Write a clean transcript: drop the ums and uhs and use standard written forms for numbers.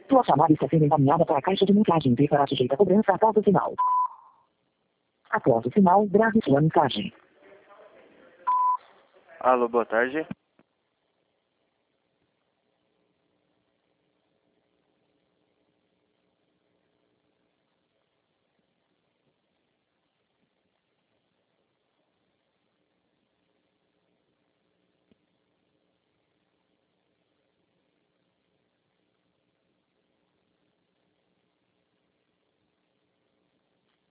Sua chamada está sendo encaminhada para a caixa de mensagem e será sujeita a cobrança após o sinal. Após o sinal, grave sua mensagem. Alô, boa tarde.